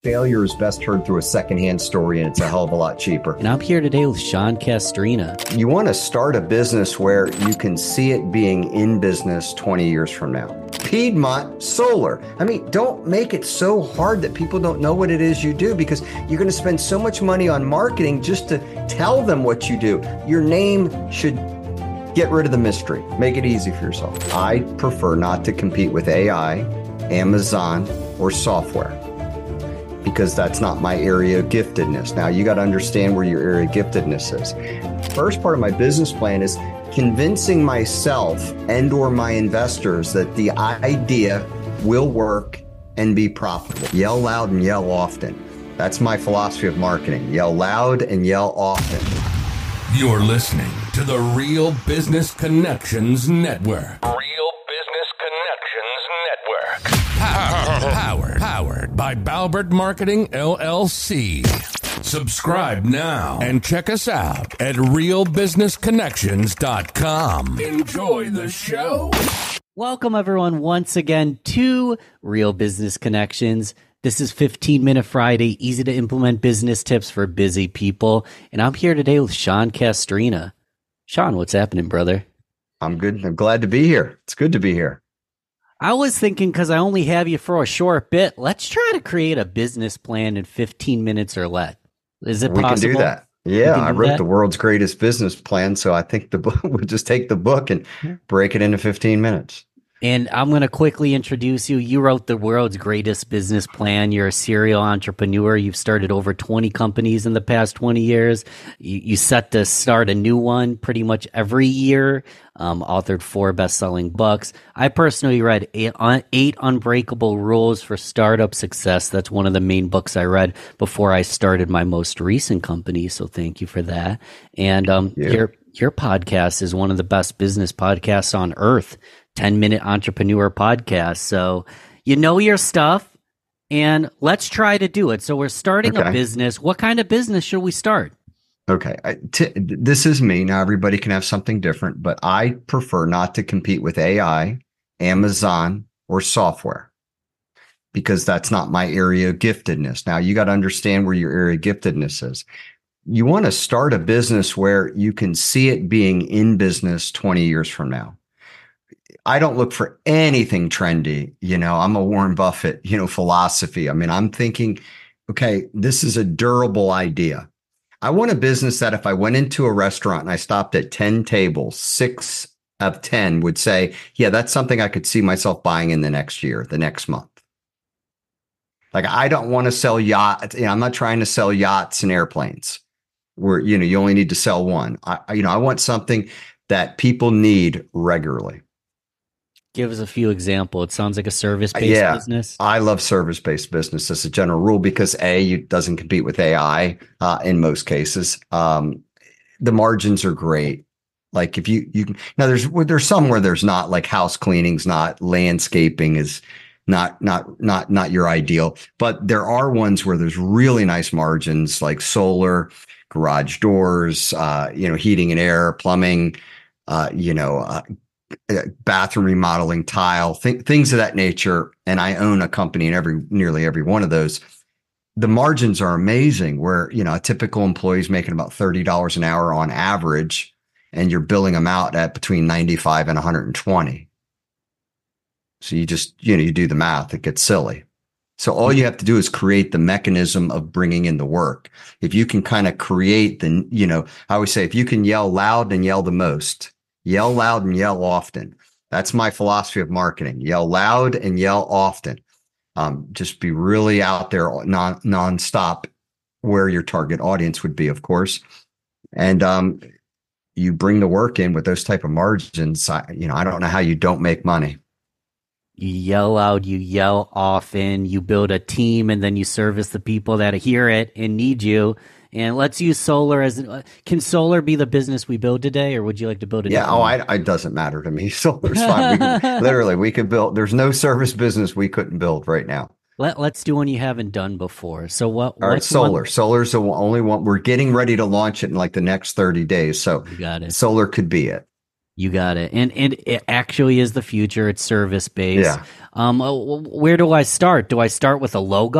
Failure is best heard through a secondhand story, and it's a hell of a lot cheaper. And I'm here today with Sean Castrina. You want to start a business where you can see it being in business 20 years from now. Piedmont Solar. I mean, don't make it so hard that people don't know what it is you do, because you're going to spend so much money on marketing just to tell them what you do. Your name should get rid of the mystery. Make it easy for yourself. I prefer not to compete with AI, Amazon, or software, because that's not my area of giftedness. Now, you got to understand where your area of giftedness is. First part of my business plan is convincing myself and or my investors that the idea will work and be profitable. Yell loud and yell often. That's my philosophy of marketing. Yell loud and yell often. You're listening to the Real Business Connections Network. Powered by Balbert Marketing, LLC. Subscribe now and check us out at realbusinessconnections.com. Enjoy the show. Welcome, everyone, once again to Real Business Connections. This is 15-Minute Friday, easy to implement business tips for busy people. And I'm here today with Sean Castrina. Sean, what's happening, brother? I'm good. I'm glad to be here. It's good to be here. I was thinking, because I only have you for a short bit, let's try to create a business plan in 15 minutes or less. Is it possible? We can do that. Yeah, I wrote the world's greatest business plan, so I think the book we'll just take the book and break it into 15 minutes. And I'm going to quickly introduce you. You wrote the world's greatest business plan. You're a serial entrepreneur. You've started over 20 companies in the past 20 years. You set to start a new one pretty much every year. Authored 4 best-selling books. I personally read 8 Unbreakable Rules for Startup Success. That's one of the main books I read before I started my most recent company. So thank you for that. And your podcast is one of the best business podcasts on earth. 10-Minute Entrepreneur Podcast. So you know your stuff, and let's try to do it. So we're starting a business. What kind of business should we start? Okay. This is me. Now, everybody can have something different, but I prefer not to compete with AI, Amazon, or software, because that's not my area of giftedness. Now, you got to understand where your area of giftedness is. You want to start a business where you can see it being in business 20 years from now. I don't look for anything trendy. I'm a Warren Buffett, philosophy. I mean, I'm thinking, okay, this is a durable idea. I want a business that if I went into a restaurant and I stopped at 10 tables, 6 of 10 would say, yeah, that's something I could see myself buying in the next year, the next month. Like, I don't want to sell yachts. I'm not trying to sell yachts and airplanes where, you only need to sell one. I want something that people need regularly. Give us a few examples. It sounds like a service-based business. I love service-based business as a general rule because it doesn't compete with AI in most cases. The margins are great. Like if you now there's some where there's not, like house cleaning's not, landscaping is not your ideal, but there are ones where there's really nice margins, like solar, garage doors, heating and air, plumbing, bathroom remodeling, tile, things of that nature. And I own a company in nearly every one of those. The margins are amazing where, a typical employee is making about $30 an hour on average, and you're billing them out at between 95 and 120. So you just, you do the math, it gets silly. So all you have to do is create the mechanism of bringing in the work. If you can kind of create I always say, if you can yell loud and yell the most, yell loud and yell often. That's my philosophy of marketing. Yell loud and yell often. Just be really out there nonstop where your target audience would be, of course. And you bring the work in with those type of margins. I don't know how you don't make money. You yell loud, you yell often, you build a team, and then you service the people that hear it and need you. And let's use solar can solar be the business we build today, or would you like to build it? Yeah. It doesn't matter to me. Solar's fine. We could build, there's no service business we couldn't build right now. Let's do one you haven't done before. So all right, solar. Solar's the only one. We're getting ready to launch it in like the next 30 days. So you got it. Solar could be it. You got it. And it actually is the future. It's service based. Yeah. Where do I start? Do I start with a logo?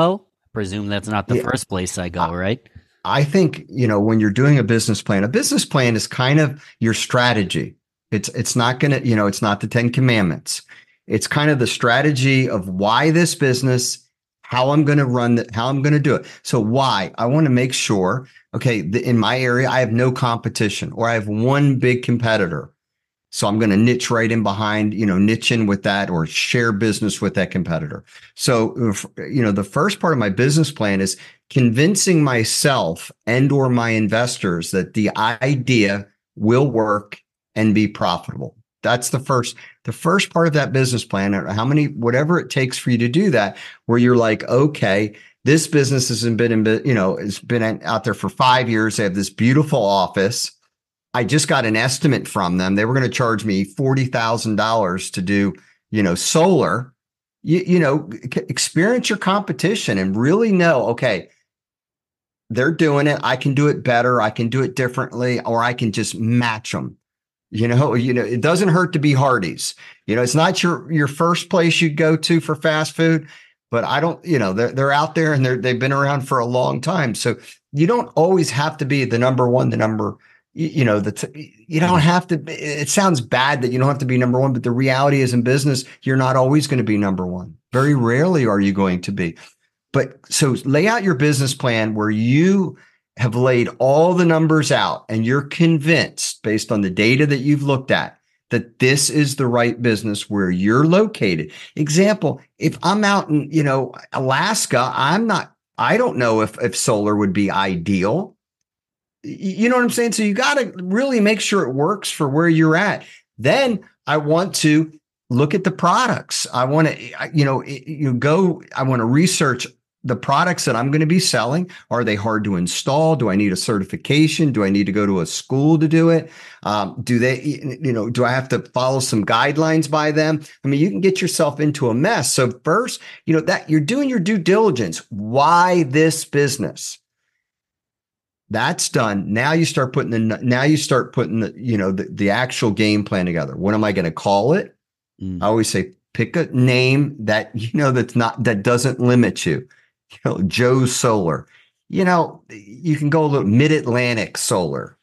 Presume that's not the Yeah. first place I go, right? I think, when you're doing a business plan is kind of your strategy. It's not going to, it's not the 10 commandments. It's kind of the strategy of why this business, how I'm going to run it, how I'm going to do it. So why? I want to make sure, okay, in my area, I have no competition or I have one big competitor. So I'm going to niche right in behind, niche in with that or share business with that competitor. So, the first part of my business plan is convincing myself and or my investors that the idea will work and be profitable. That's the first part of that business plan, or whatever it takes for you to do that, where you're like, okay, this business has been out there for 5 years. They have this beautiful office. I just got an estimate from them. They were going to charge me $40,000 to do, solar. Experience your competition and really know, okay, they're doing it. I can do it better. I can do it differently, or I can just match them. It doesn't hurt to be Hardee's. It's not your first place you'd go to for fast food, but I don't, they're out there and they've been around for a long time. So you don't always have to be the number one, you don't have to. It sounds bad that you don't have to be number one, but the reality is in business, you're not always going to be number one. Very rarely are you going to be. But so lay out your business plan where you have laid all the numbers out and you're convinced based on the data that you've looked at that this is the right business where you're located. Example, if I'm out in, Alaska, I don't know if solar would be ideal. You know what I'm saying? So you got to really make sure it works for where you're at. Then I want to look at the products. I want to, I want to research the products that I'm going to be selling. Are they hard to install? Do I need a certification? Do I need to go to a school to do it? Do I have to follow some guidelines by them? I mean, you can get yourself into a mess. So first, that you're doing your due diligence. Why this business? That's done. Now you start putting the actual game plan together. What am I going to call it? I always say, pick a name that, that doesn't limit you. Joe's Solar, you can go a little Mid-Atlantic Solar,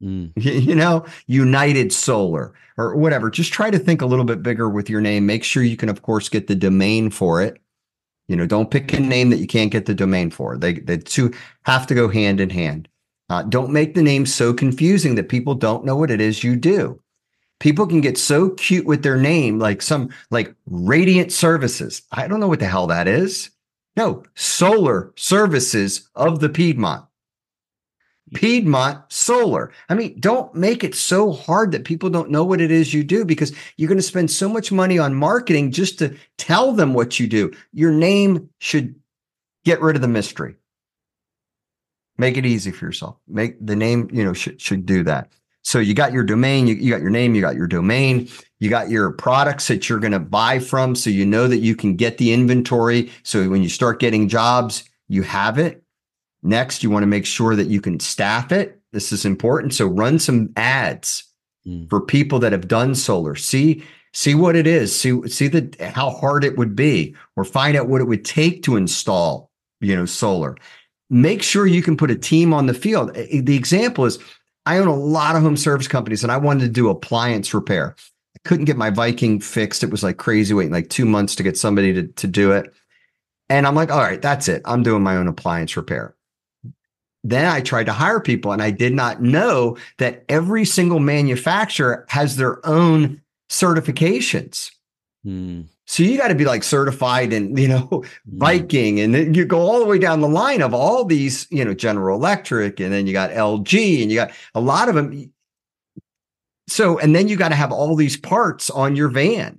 United Solar or whatever. Just try to think a little bit bigger with your name. Make sure you can, of course, get the domain for it. Don't pick a name that you can't get the domain for. The two have to go hand in hand. Don't make the name so confusing that people don't know what it is you do. People can get so cute with their name, like Radiant Services. I don't know what the hell that is. No, Solar Services of the Piedmont. Piedmont Solar. I mean, don't make it so hard that people don't know what it is you do, because you're going to spend so much money on marketing just to tell them what you do. Your name should get rid of the mystery. Make it easy for yourself. Make the name, should do that. So you got your domain, you got your name, you got your domain, you got your products that you're going to buy from. So you know that you can get the inventory. So when you start getting jobs, you have it. Next, you want to make sure that you can staff it. This is important. So run some ads for people that have done solar. See what it is. See how hard it would be, or find out what it would take to install, solar. Make sure you can put a team on the field. The example is, I own a lot of home service companies and I wanted to do appliance repair. I couldn't get my Viking fixed. It was like crazy, waiting like 2 months to get somebody to do it. And I'm like, all right, that's it. I'm doing my own appliance repair. Then I tried to hire people, and I did not know that every single manufacturer has their own certifications. So you got to be like certified in, Viking, and then you go all the way down the line of all these, General Electric, and then you got LG, and you got a lot of them. So, and then you got to have all these parts on your van.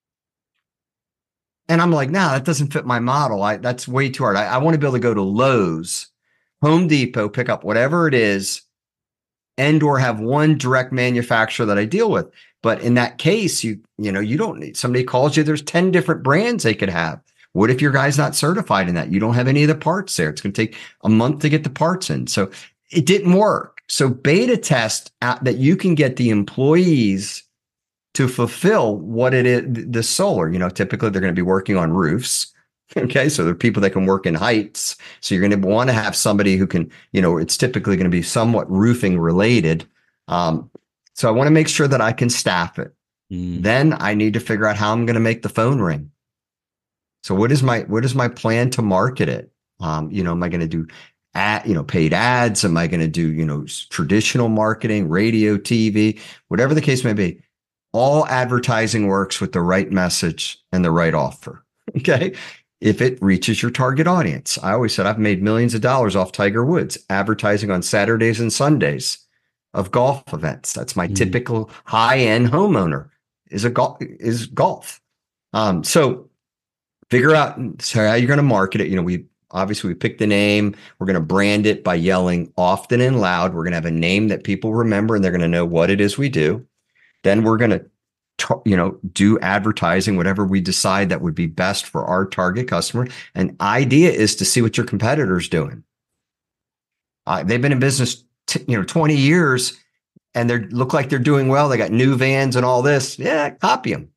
And I'm like, nah, that doesn't fit my model. That's way too hard. I want to be able to go to Lowe's, Home Depot, pick up whatever it is, and or have one direct manufacturer that I deal with. But in that case, you don't need, somebody calls you, there's 10 different brands they could have. What if your guy's not certified in that? You don't have any of the parts there. It's going to take a month to get the parts in. So it didn't work. So beta test out that you can get the employees to fulfill what it is, the solar. Typically they're going to be working on roofs. Okay. So there are people that can work in heights. So you're going to want to have somebody who can, it's typically going to be somewhat roofing related. So I want to make sure that I can staff it. Then I need to figure out how I'm going to make the phone ring. So what is my plan to market it? Am I going to do paid ads? Am I going to do, traditional marketing, radio, TV, whatever the case may be? All advertising works with the right message and the right offer. Okay. If it reaches your target audience. I always said I've made millions of dollars off Tiger Woods advertising on Saturdays and Sundays of golf events. That's my typical high-end homeowner is golf. So figure out how you're going to market it. We picked the name. We're going to brand it by yelling often and loud. We're going to have a name that people remember and they're going to know what it is we do. Then we're going to do advertising, whatever we decide that would be best for our target customer. And idea is to see what your competitor's doing. They've been in business, 20 years and they look like they're doing well. They got new vans and all this. Yeah. Copy them.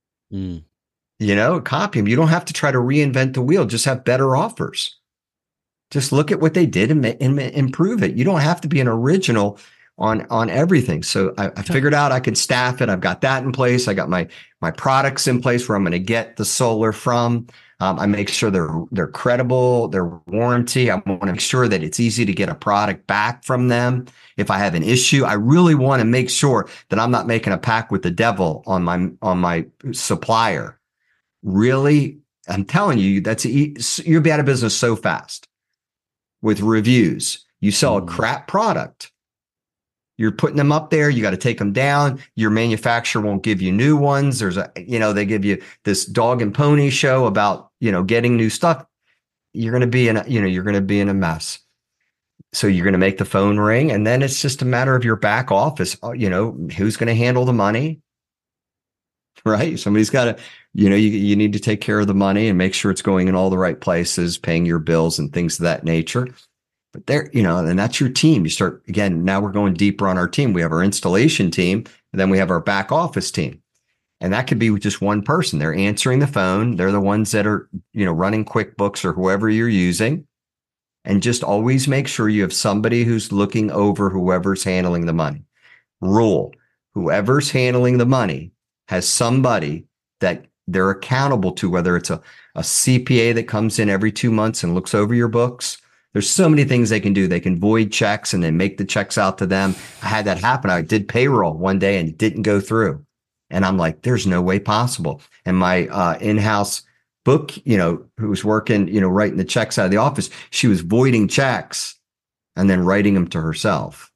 Copy them. You don't have to try to reinvent the wheel. Just have better offers. Just look at what they did and improve it. You don't have to be an original on everything. So I figured out I could staff it. I've got that in place. I got my products in place where I'm going to get the solar from. I make sure they're credible, their warranty. I want to make sure that it's easy to get a product back from them. If I have an issue, I really want to make sure that I'm not making a pact with the devil on my supplier. Really, I'm telling you, you'll be out of business so fast with reviews. You sell a crap product. You're putting them up there. You got to take them down. Your manufacturer won't give you new ones. They give you this dog and pony show about, getting new stuff. You're going to be in a mess. So you're going to make the phone ring. And then it's just a matter of your back office. Who's going to handle the money, right? Somebody's got to, you need to take care of the money and make sure it's going in all the right places, paying your bills and things of that nature. But and that's your team. You start again. Now we're going deeper on our team. We have our installation team, and then we have our back office team. And that could be with just one person. They're answering the phone. They're the ones that are, running QuickBooks or whoever you're using. And just always make sure you have somebody who's looking over whoever's handling the money. Rule: whoever's handling the money has somebody that they're accountable to, whether it's a CPA that comes in every 2 months and looks over your books. There's so many things they can do. They can void checks and then make the checks out to them. I had that happen. I did payroll one day and it didn't go through. And I'm like, there's no way possible. And my in-house book, who was working, writing the checks out of the office, she was voiding checks and then writing them to herself.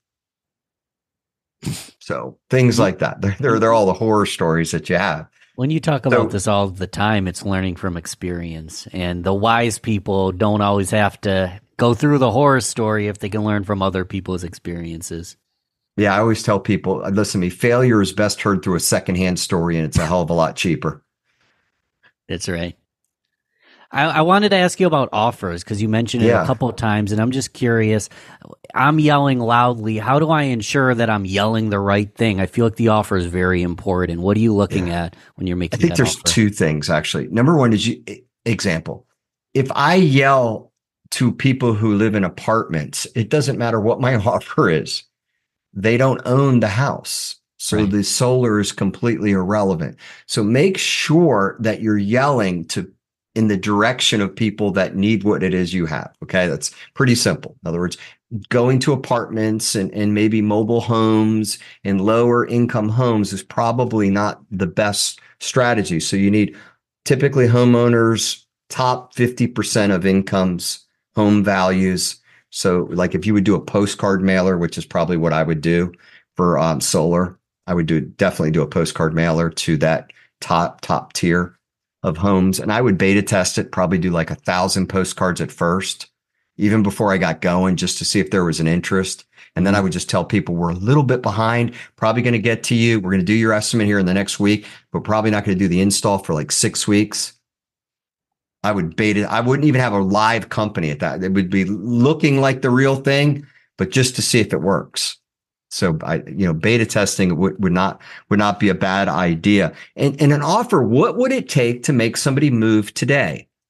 So things like that. They're all the horror stories that you have. When you talk about this all the time, it's learning from experience. And the wise people don't always have to go through the horror story if they can learn from other people's experiences. Yeah, I always tell people, listen to me, failure is best heard through a secondhand story, and it's a hell of a lot cheaper. That's right. I wanted to ask you about offers because you mentioned it a couple of times, and I'm just curious. I'm yelling loudly. How do I ensure that I'm yelling the right thing? I feel like the offer is very important. What are you looking at when you're making that offer? I think there's two things, actually. Number one is example. If I yell to people who live in apartments, it doesn't matter what my offer is. They don't own the house. So the solar is completely irrelevant. So make sure that you're yelling in the direction of people that need what it is you have. Okay. That's pretty simple. In other words, going to apartments and maybe mobile homes and lower income homes is probably not the best strategy. So you need typically homeowners, top 50% of incomes, home values. So like if you would do a postcard mailer, which is probably what I would do for solar, I would definitely do a postcard mailer to that top tier of homes. And I would beta test it, probably do like 1,000 postcards at first, even before I got going, just to see if there was an interest. And then I would just tell people we're a little bit behind, probably going to get to you. We're going to do your estimate here in the next week, but probably not going to do the install for like 6 weeks. I would beta. I wouldn't even have a live company at that. It would be looking like the real thing, but just to see if it works. So beta testing would not be a bad idea. And an offer, what would it take to make somebody move today?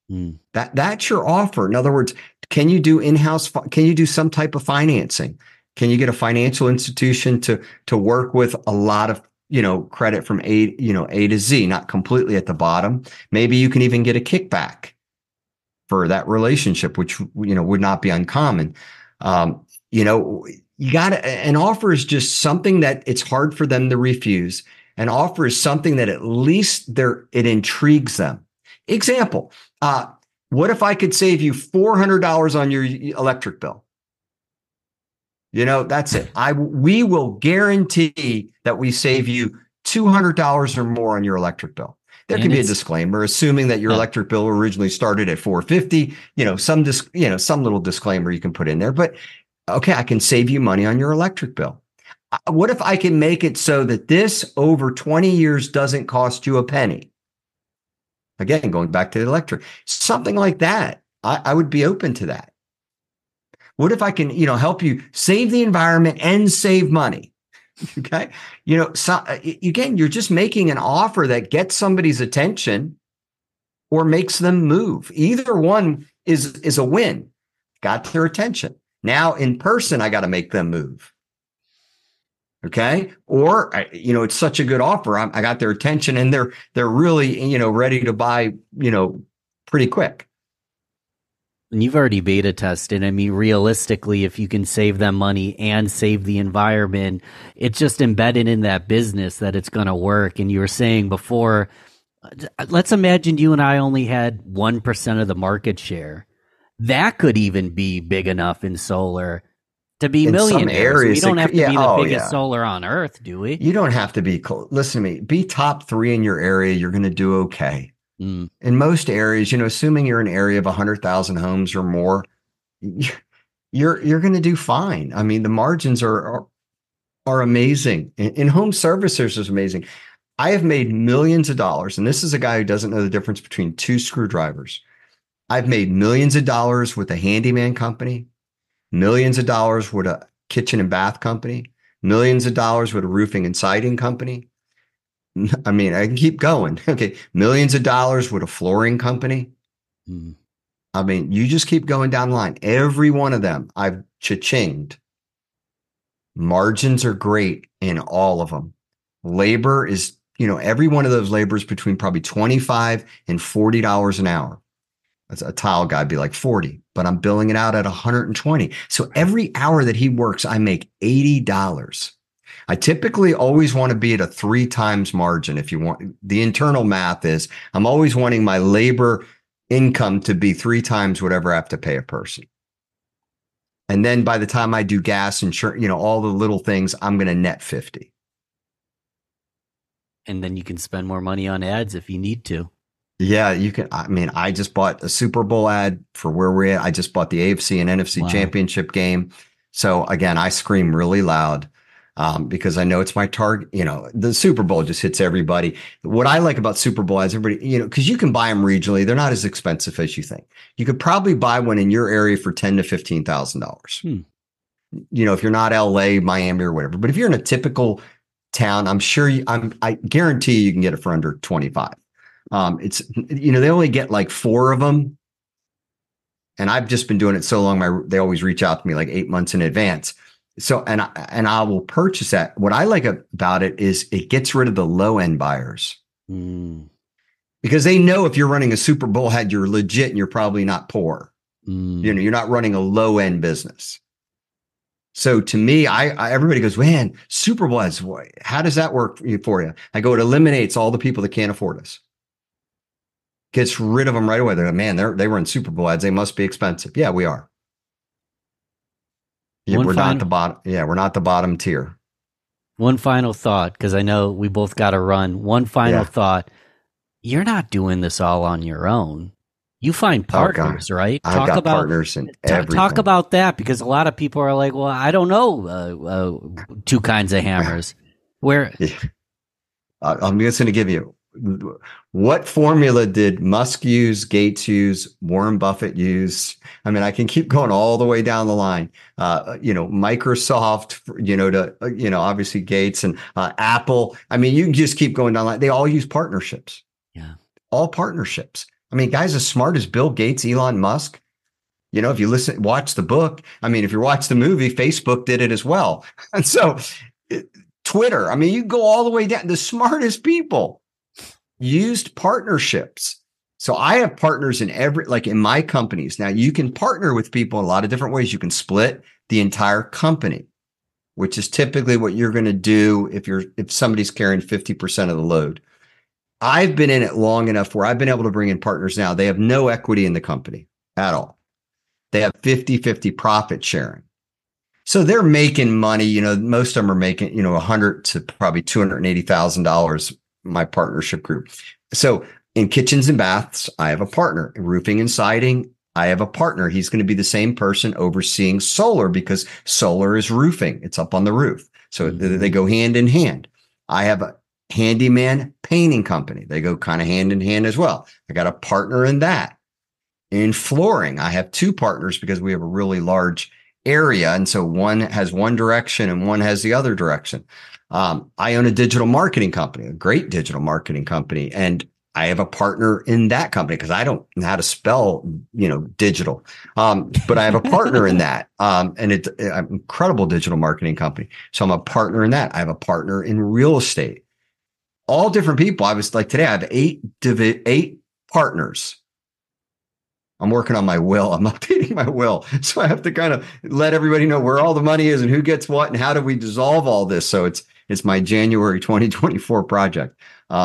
Mm. That's your offer. In other words, can you do in-house? Can you do some type of financing? Can you get a financial institution to work with a lot of credit from A to Z, not completely at the bottom? Maybe you can even get a kickback for that relationship, which would not be uncommon. You got an offer is just something that it's hard for them to refuse. An offer is something that at least it intrigues them. Example, what if I could save you $400 on your electric bill? That's it. We will guarantee that we save you $200 or more on your electric bill. There can be a disclaimer, assuming that your electric bill originally started at $450. Some little disclaimer you can put in there. But okay, I can save you money on your electric bill. What if I can make it so that this over 20 years doesn't cost you a penny? Again, going back to the electric, something like that. I would be open to that. What if I can, help you save the environment and save money? Okay. Again, you're just making an offer that gets somebody's attention or makes them move. Either one is a win. Got their attention. Now in person, I got to make them move. Okay. Or, it's such a good offer. I got their attention and they're really, ready to buy, pretty quick. And you've already beta tested. I mean, realistically, if you can save them money and save the environment, it's just embedded in that business that it's going to work. And you were saying before, let's imagine you and I only had 1% of the market share. That could even be big enough in solar to be millionaires. We don't have to be the biggest solar on earth, do we? You don't have to be. Listen to me. Be top 3 in your area. You're going to do okay. In most areas, assuming you're in an area of 100,000 homes or more, you're going to do fine. I mean, the margins are amazing. In home services is amazing. I have made millions of dollars, and this is a guy who doesn't know the difference between 2 screwdrivers. I've made millions of dollars with a handyman company, millions of dollars with a kitchen and bath company, millions of dollars with a roofing and siding company. I mean, I can keep going. Okay. Millions of dollars with a flooring company. I mean, you just keep going down the line. Every one of them I've cha-chinged. Margins are great in all of them. Labor is, every one of those labors between probably $25 and $40 an hour. That's a tile guy be like 40, but I'm billing it out at 120. So every hour that he works, I make $80. I typically always want to be at a 3 times margin. If you want, the internal math is I'm always wanting my labor income to be 3 times whatever I have to pay a person. And then by the time I do gas, insurance, all the little things, I'm going to net 50. And then you can spend more money on ads if you need to. Yeah, you can. I mean, I just bought a Super Bowl ad for where we're at. I just bought the AFC and NFC championship game. So again, I scream really loud. Because I know it's my target. The Super Bowl just hits everybody. What I like about Super Bowl ads, everybody, because you can buy them regionally. They're not as expensive as you think. You could probably buy one in your area for $10,000 to $15,000. If you're not LA, Miami, or whatever. But if you're in a typical town, I'm sure I guarantee you can get it for under 25. It's they only get like 4 of them, and I've just been doing it so long. They always reach out to me like 8 months in advance. So, and I will purchase that. What I like about it is it gets rid of the low end buyers because they know if you're running a Super Bowl ad, you're legit and you're probably not poor. You're not running a low end business. So to me, everybody goes, man, Super Bowl ads, how does that work for you? I go, it eliminates all the people that can't afford us. Gets rid of them right away. They're like, man, they run Super Bowl ads. They must be expensive. Yeah, we are. Yeah, we're not the bottom. Yeah, we're not the bottom tier. One final thought, because I know we both got to run. One final thought. You're not doing this all on your own. You find partners, right? I've got partners in everything. Talk about that, because a lot of people are like, well, I don't know 2 kinds of hammers. I'm just going to give you, what formula did Musk use, Gates use, Warren Buffett use? I mean, I can keep going all the way down the line. Microsoft, to obviously Gates and Apple. I mean, you can just keep going down the line. They all use partnerships. Yeah, all partnerships. I mean, guys as smart as Bill Gates, Elon Musk, if you watch the book, I mean, if you watch the movie, Facebook did it as well. And so Twitter, I mean, you go all the way down. The smartest people used partnerships. So I have partners in my companies. Now you can partner with people in a lot of different ways. You can split the entire company, which is typically what you're going to do if somebody's carrying 50% of the load. I've been in it long enough where I've been able to bring in partners now. They have no equity in the company at all. They have 50-50 profit sharing. So they're making money, most of them are making, $100 to probably $280,000, my partnership group. So in kitchens and baths, I have a partner. In roofing and siding, I have a partner. He's going to be the same person overseeing solar because solar is roofing. It's up on the roof. So they go hand in hand. I have a handyman painting company. They go kind of hand in hand as well. I got a partner in that. In flooring, I have two partners because we have a really large area. And so one has one direction and one has the other direction. I own a digital marketing company, a great digital marketing company. And I have a partner in that company because I don't know how to spell, digital. But I have a partner in that. And it's an incredible digital marketing company. So I'm a partner in that. I have a partner in real estate. All different people. I was like today, I have eight partners. I'm working on my will. I'm updating my will. So I have to kind of let everybody know where all the money is and who gets what and how do we dissolve all this. So it's my January 2024 project.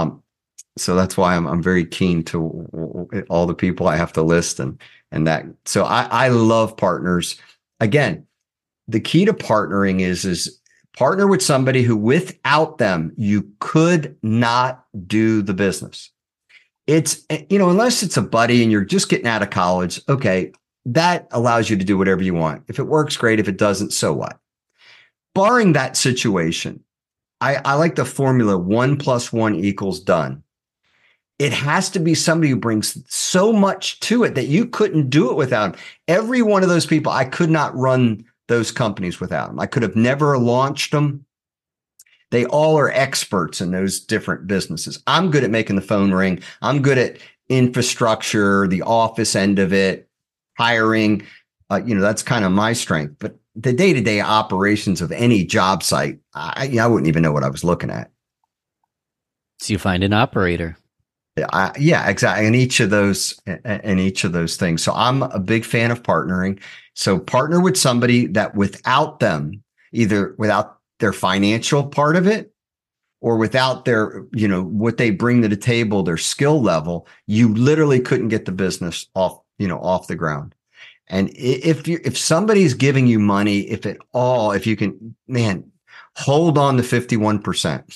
So that's why I'm very keen to all the people I have to list and that. So I love partners. Again, the key to partnering is partner with somebody who without them, you could not do the business. It's, unless it's a buddy and you're just getting out of college, okay, that allows you to do whatever you want. If it works, great. If it doesn't, so what? Barring that situation, I like the formula 1 + 1 = done. It has to be somebody who brings so much to it that you couldn't do it without them. Every one of those people, I could not run those companies without them. I could have never launched them. They all are experts in those different businesses. I'm good at making the phone ring. I'm good at infrastructure, the office end of it, hiring. That's kind of my strength. But the day-to-day operations of any job site, I wouldn't even know what I was looking at. So you find an operator. Yeah, exactly. In each of those things. So I'm a big fan of partnering. So partner with somebody that without them, either without their financial part of it or without their, what they bring to the table, their skill level, you literally couldn't get the business off the ground. And if somebody's giving you money, if you can, hold on to 51%.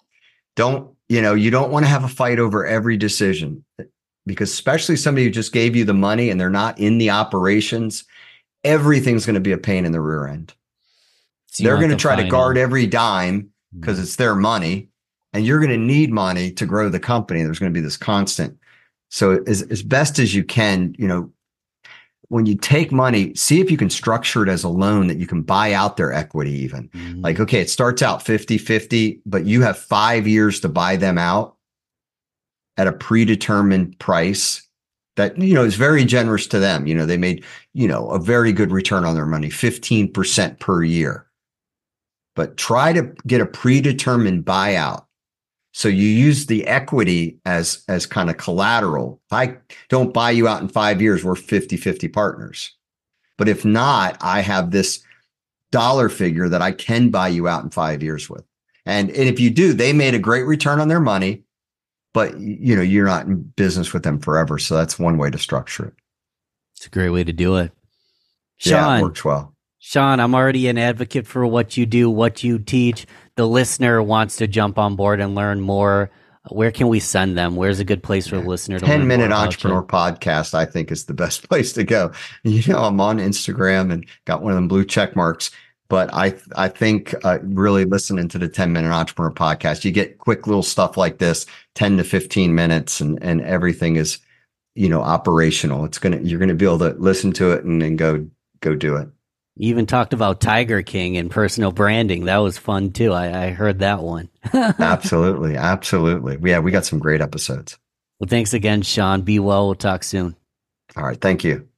You don't want to have a fight over every decision because especially somebody who just gave you the money and they're not in the operations, everything's going to be a pain in the rear end. So they're going to try to guard every dime because it's their money and you're going to need money to grow the company. There's going to be this constant. So as best as you can, when you take money, see if you can structure it as a loan that you can buy out their equity even. Mm-hmm. Like, okay, it starts out 50-50, but you have 5 years to buy them out at a predetermined price that, is very generous to them. They made, a very good return on their money, 15% per year. But try to get a predetermined buyout. So you use the equity as kind of collateral. If I don't buy you out in 5 years, we're 50-50 partners. But if not, I have this dollar figure that I can buy you out in 5 years with. And if you do, they made a great return on their money, but you're not in business with them forever. So that's one way to structure it. It's a great way to do it. Sean, yeah, it works well. Sean, I'm already an advocate for what you do, what you teach. The listener wants to jump on board and learn more. Where can we send them? Where's a good place for the listener to learn more? 10-Minute Entrepreneur Podcast, I think, is the best place to go. I'm on Instagram and got one of them blue check marks. But I think really listening to the 10-Minute Entrepreneur Podcast, you get quick little stuff like this, 10 to 15 minutes, and everything is, operational. You're gonna be able to listen to it and then go do it. You even talked about Tiger King and personal branding. That was fun too. I heard that one. Absolutely. Yeah, we got some great episodes. Well, thanks again, Sean. Be well. We'll talk soon. All right. Thank you.